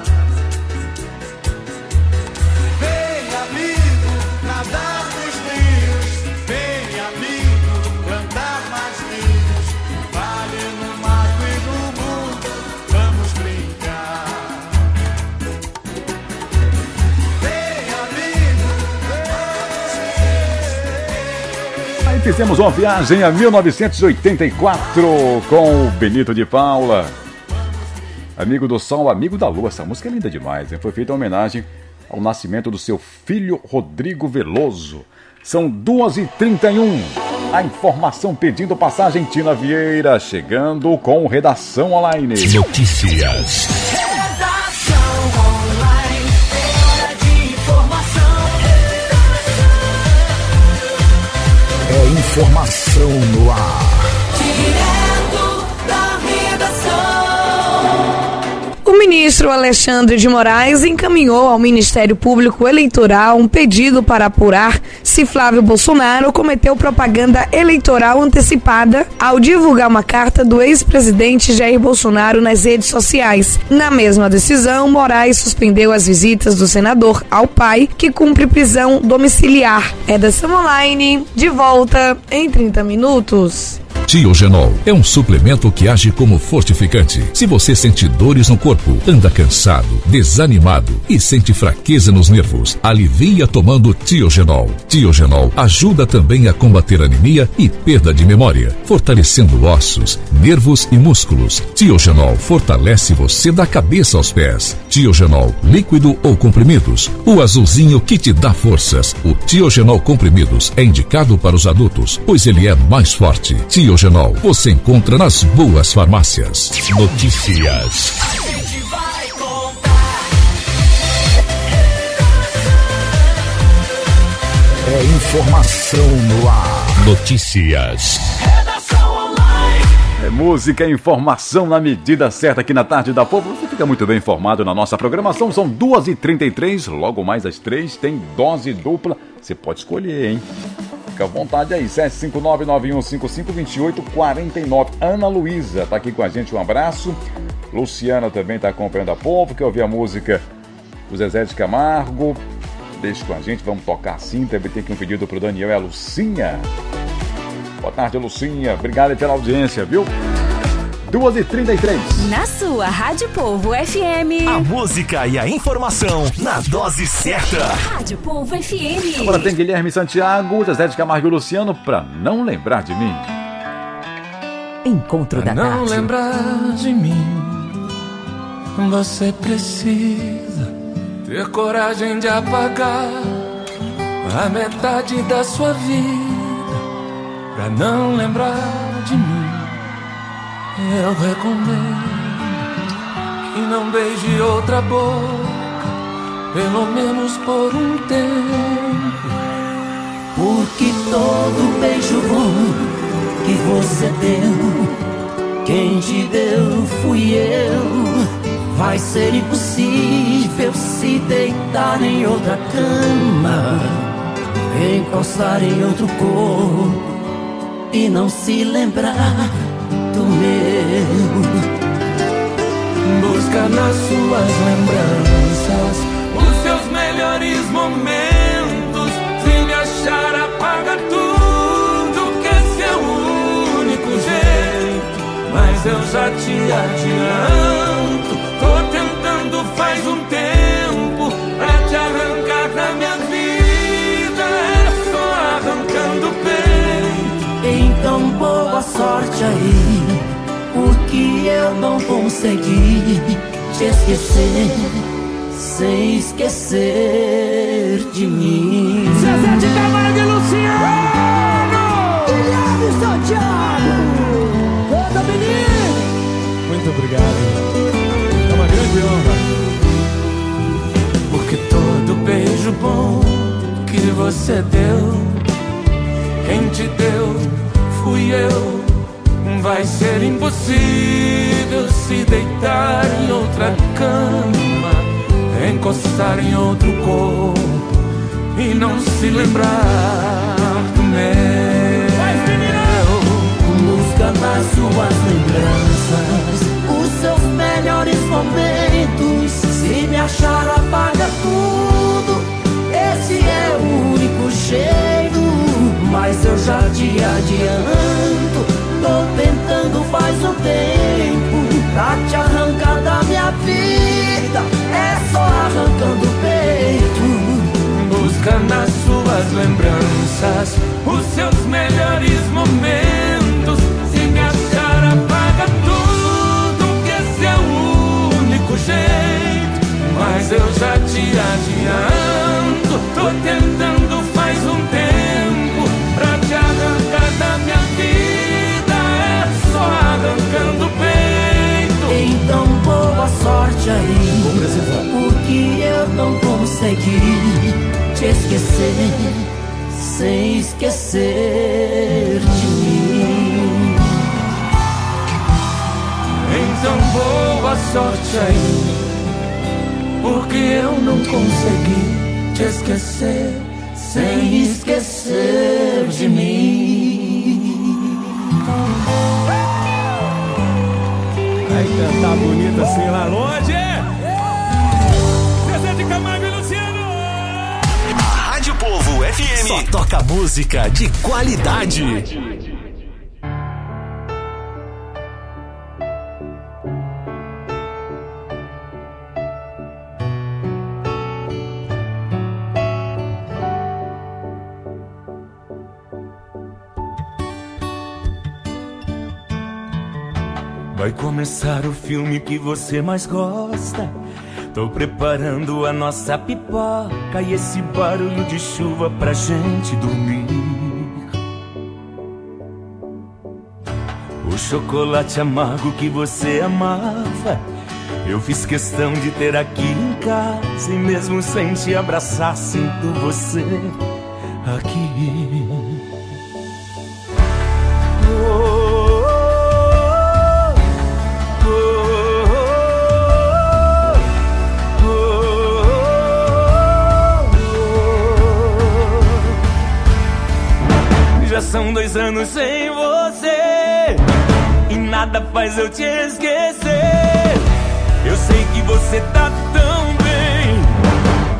Vem, amigo, nadar nos rios, vem, amigo, plantar mais linhos, vale no mato e no mundo, vamos brincar. Vem, amigo, vem. Aí fizemos uma viagem a mil novecentos e oitenta e quatro com o Benito de Paula. Amigo do Sol, amigo da Lua. Essa música é linda demais, hein? Foi feita em homenagem ao nascimento do seu filho Rodrigo Veloso. São duas e trinta e um. A informação pedindo passagem, Tina Vieira, chegando com Redação Online. Notícias. Redação Online, é hora de informação. É informação no ar. Direto da redação. O ministro Alexandre de Moraes encaminhou ao Ministério Público Eleitoral um pedido para apurar se Flávio Bolsonaro cometeu propaganda eleitoral antecipada ao divulgar uma carta do ex-presidente Jair Bolsonaro nas redes sociais. Na mesma decisão, Moraes suspendeu as visitas do senador ao pai, que cumpre prisão domiciliar. Redação Online, de volta em trinta minutos. Tiogenol é um suplemento que age como fortificante. Se você sente dores no corpo, anda cansado, desanimado e sente fraqueza nos nervos, alivia tomando Tiogenol. Tiogenol ajuda também a combater anemia e perda de memória, fortalecendo ossos, nervos e músculos. Tiogenol fortalece você da cabeça aos pés. Tiogenol, líquido ou comprimidos, o azulzinho que te dá forças. O Tiogenol comprimidos é indicado para os adultos, pois ele é mais forte. Tiogenol você encontra nas boas farmácias. Notícias. É informação no ar. Notícias. É música e informação na medida certa aqui na Tarde da Povo. Você fica muito bem informado na nossa programação. São duas e trinta e três, logo mais às três tem dose dupla. Você pode escolher, hein? Fica à vontade aí, sete cinco nove, nove um cinco cinco, dois oito quatro nove. Ana Luísa está aqui com a gente, um abraço. Luciana também está acompanhando a Povo, quer ouvir a música o Zezé de Camargo. Deixa com a gente, vamos tocar sim. Também tem aqui um pedido pro Daniel e a Lucinha. Boa tarde, Lucinha. Obrigado pela audiência, viu? duas e trinta e três. Na sua Rádio Povo F M. A música e a informação na dose certa. Rádio Povo F M. Agora tem Guilherme Santiago, Zezé de Camargo e Luciano, pra não lembrar de mim. Encontro da Pra não tarde. lembrar de mim, você precisa ter coragem de apagar a metade da sua vida. Pra não lembrar de mim, eu recomendo que não beije outra boca, pelo menos por um tempo. Porque todo beijo bom que você deu, quem te deu fui eu. Vai ser impossível se deitar em outra cama, encostar em outro corpo e não se lembrar do meu. Busca nas suas lembranças os seus melhores momentos. Se me achar, apaga tudo, que esse é o único jeito. Mas eu já te adianto, tô tentando faz um tempo pra te arrancar da minha vida. É só arrancando o peito. Então boa sorte aí, porque eu não consegui te esquecer sem esquecer de mim. Zezé de Camargo e Luciano! Guilherme Santiago! Canta, menino! Muito obrigado. É uma grande honra. Porque todo beijo bom que você deu, quem te deu fui eu. Vai ser impossível se deitar em outra cama, encostar em outro corpo e não se lembrar do meu. Busca nas suas lembranças os seus melhores momentos. Se me achar, apaga tudo, esse é o único jeito. Mas eu já te adianto, tô tentando faz um tempo pra te arrancar da minha vida. É só arrancando o peito. Busca nas suas lembranças os seus melhores momentos. Se me achar, apaga tudo, que esse é o único jeito. Mas eu já te adianto, tô tentando faz um tempo pra te arrancar da minha vida. É só arrancando o peito. Então boa sorte aí, porque eu não consegui te esquecer sem esquecer de mim. Então boa sorte aí, porque eu não consegui te esquecer sem esquecer de mim. Vai cantar bonito assim lá longe. Zezé de Camargo e Luciano. A Rádio Povo F M só toca música de qualidade. Vai começar o filme que você mais gosta. Tô preparando a nossa pipoca e esse barulho de chuva pra gente dormir. O chocolate amargo que você amava, eu fiz questão de ter aqui em casa. E mesmo sem te abraçar, sinto você aqui. Já são dois anos sem você e nada faz eu te esquecer. Eu sei que você tá tão bem,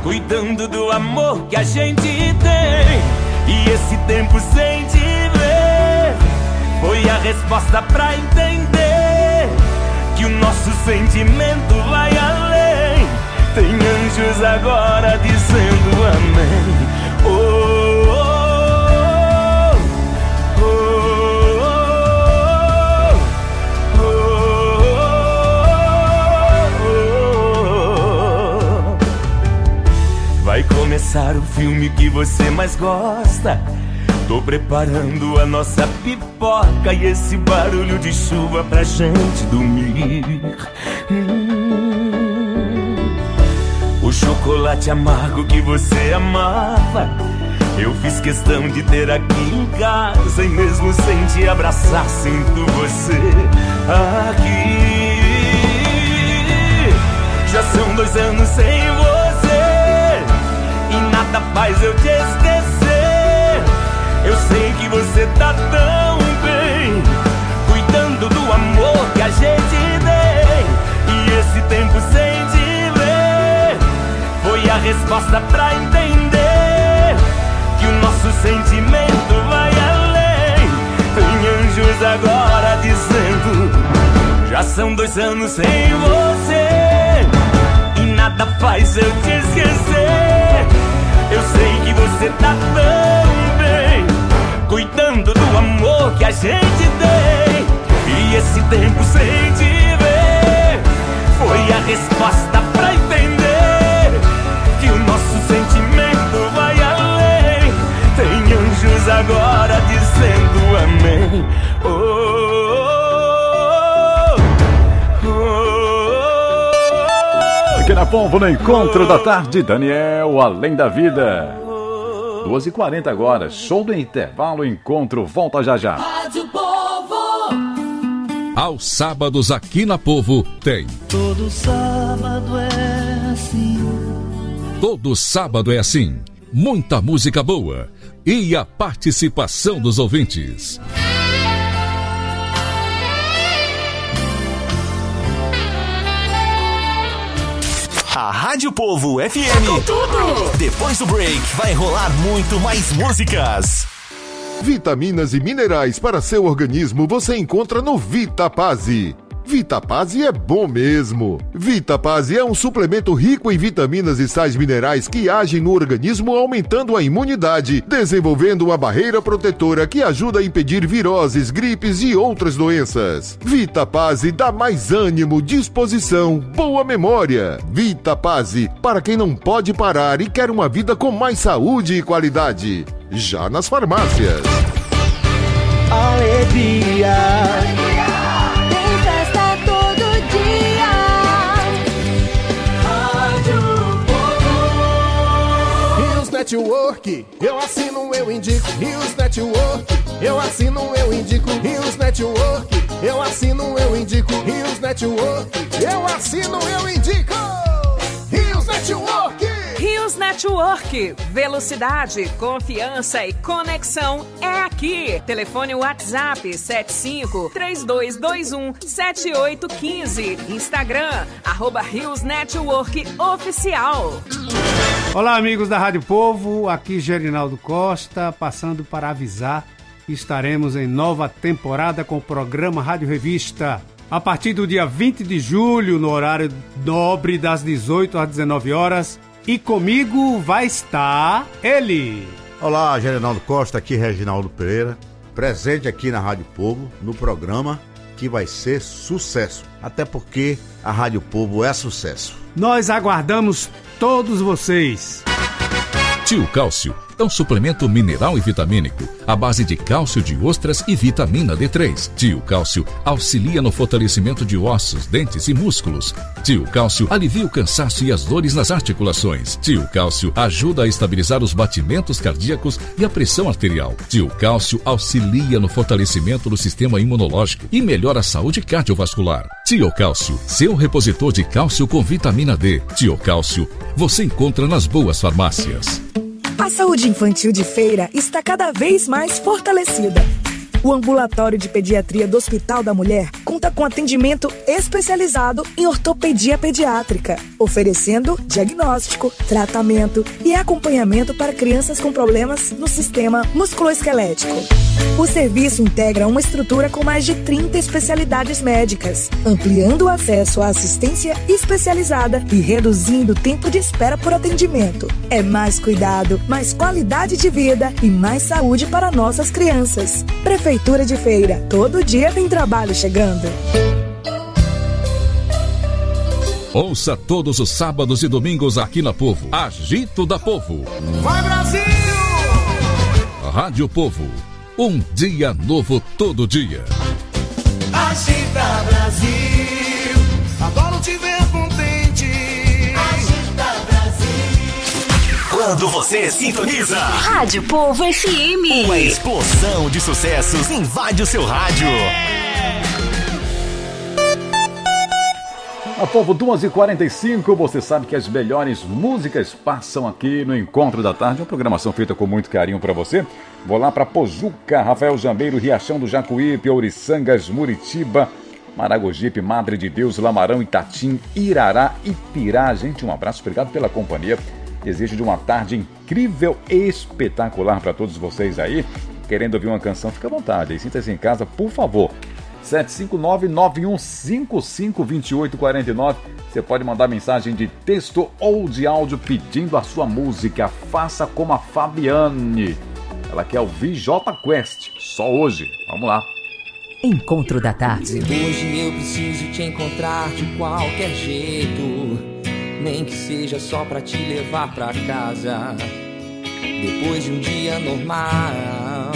cuidando do amor que a gente tem. E esse tempo sem te ver foi a resposta pra entender que o nosso sentimento vai além. Tem anjos agora dizendo amém. Oh, oh, oh, oh, oh. Vai começar o filme que você mais gosta. Tô preparando a nossa pipoca e esse barulho de chuva pra gente dormir. Hum. O chocolate amargo que você amava, eu fiz questão de ter aqui em casa. E mesmo sem te abraçar, sinto você aqui. Já são dois anos sem você e nada faz eu te esquecer. Eu sei que você tá tão bem, cuidando do amor que a gente tem. E esse tempo sem te ver foi a resposta pra entender que o nosso sentimento vai além. Tem anjos agora dizendo: já são dois anos sem você e nada faz eu te esquecer. Eu sei que você tá tão bem, cuidando do amor que a gente tem. E esse tempo sem te ver foi a resposta pra entender que o nosso sentimento vai além. Tem anjos agora dizendo amém. Oh, oh, oh. Aqui na Povo, no Encontro da Tarde, Daniel, Além da Vida. duas e quarenta agora, show do intervalo, encontro, volta já já. Rádio Povo. Aos sábados aqui na Povo tem. Todo sábado é assim. Todo sábado é assim. Muita música boa e a participação dos ouvintes. A Rádio Povo F M. Com tudo. Depois do break, vai rolar muito mais músicas. Vitaminas e minerais para seu organismo você encontra no Vitapase. Vitapase é bom mesmo. Vitapase é um suplemento rico em vitaminas e sais minerais que agem no organismo aumentando a imunidade, desenvolvendo uma barreira protetora que ajuda a impedir viroses, gripes e outras doenças. Vitapase dá mais ânimo, disposição, boa memória. Vitapase, para quem não pode parar e quer uma vida com mais saúde e qualidade. Já nas farmácias. Alegria. Network, eu assino, eu indico. Rios Network, eu assino, eu indico. Rios Network, eu assino, eu indico. Rios Network, eu assino, eu indico. Rios Network. Rios Network, velocidade, confiança e conexão é aqui. Telefone WhatsApp sete cinco três dois dois um sete oito um cinco. Instagram, arroba Rios Network Oficial. Olá, amigos da Rádio Povo, aqui Gerinaldo Costa, passando para avisar que estaremos em nova temporada com o programa Rádio Revista. A partir do dia vinte de julho, no horário nobre das dezoito às dezenove horas, e comigo vai estar ele. Olá, Gerinaldo Costa, aqui Reginaldo Pereira, presente aqui na Rádio Povo, no programa que vai ser sucesso, até porque a Rádio Povo é sucesso. Nós aguardamos todos vocês. Tio Cálcio é um suplemento mineral e vitamínico à base de cálcio de ostras e vitamina D três. Tio Cálcio auxilia no fortalecimento de ossos, dentes e músculos. Tio Cálcio alivia o cansaço e as dores nas articulações. Tio Cálcio ajuda a estabilizar os batimentos cardíacos e a pressão arterial. Tio Cálcio auxilia no fortalecimento do sistema imunológico e melhora a saúde cardiovascular. Tio Cálcio, seu repositor de cálcio com vitamina D. Tio Cálcio, você encontra nas boas farmácias. A saúde infantil de Feira está cada vez mais fortalecida. O Ambulatório de Pediatria do Hospital da Mulher conta com atendimento especializado em ortopedia pediátrica, oferecendo diagnóstico, tratamento e acompanhamento para crianças com problemas no sistema musculoesquelético. O serviço integra uma estrutura com mais de trinta especialidades médicas, ampliando o acesso à assistência especializada e reduzindo o tempo de espera por atendimento. É mais cuidado, mais qualidade de vida e mais saúde para nossas crianças. Prefeitura de Feira, todo dia tem trabalho chegando. Ouça todos os sábados e domingos aqui na Povo. Agito da Povo. Vai, Brasil! Rádio Povo. Um dia novo todo dia. Agita, Brasil. Adoro te ver contente. Agita, Brasil. Quando você sintoniza Rádio Povo F M. Uma explosão de sucessos invade o seu rádio. A Povo, duas e quarenta e cinco, você sabe que as melhores músicas passam aqui no Encontro da Tarde, uma programação feita com muito carinho para você. Vou lá para Pojuca, Rafael Jambeiro, Riachão do Jacuípe, Ouriçangas, Muritiba, Maragogipe, Madre de Deus, Lamarão, Itatim, Irará, Ipirá. Gente, um abraço, obrigado pela companhia. Desejo de uma tarde incrível e espetacular para todos vocês aí. Querendo ouvir uma canção, fica à vontade, sinta-se em casa, por favor. sete cinco nove, nove um cinco cinco, dois oito quatro nove. Você pode mandar mensagem de texto ou de áudio pedindo a sua música. Faça como a Fabiane. Ela quer o V J Quest. Só hoje. Vamos lá. Encontro da Tarde. Hoje eu preciso te encontrar de qualquer jeito, nem que seja só pra te levar pra casa. Depois de um dia normal,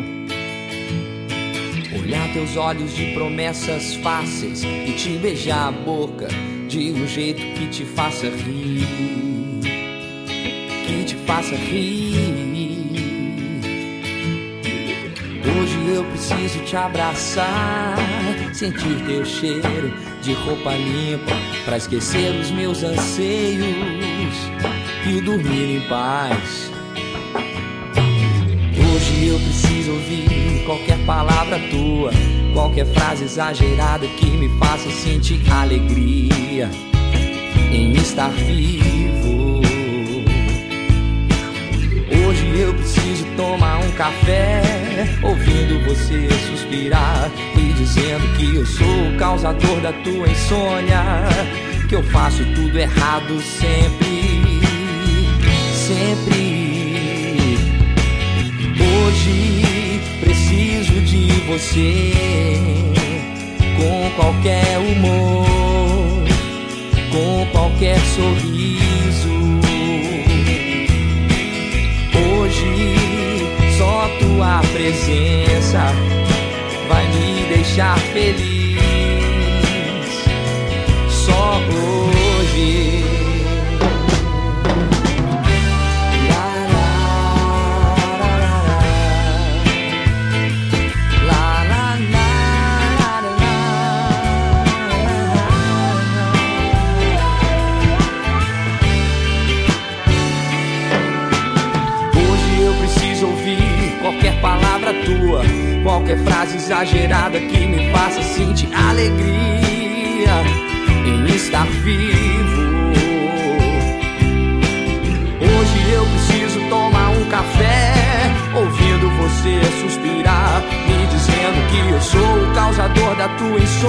olhar teus olhos de promessas fáceis e te beijar a boca de um jeito que te faça rir, que te faça rir. Hoje eu preciso te abraçar, sentir teu cheiro de roupa limpa, pra esquecer os meus anseios e dormir em paz. Hoje eu preciso ouvir qualquer palavra tua, qualquer frase exagerada que me faça sentir alegria em estar vivo. Hoje eu preciso tomar um café, ouvindo você suspirar e dizendo que eu sou o causador da tua insônia, que eu faço tudo errado sempre, sempre. Hoje preciso de você, com qualquer humor, com qualquer sorriso. Hoje só tua presença vai me deixar feliz. Só hoje. Qualquer palavra tua, qualquer frase exagerada que me faça sentir alegria em estar vivo. Hoje eu preciso tomar um café, ouvindo você suspirar, me dizendo que eu sou o causador da tua insônia.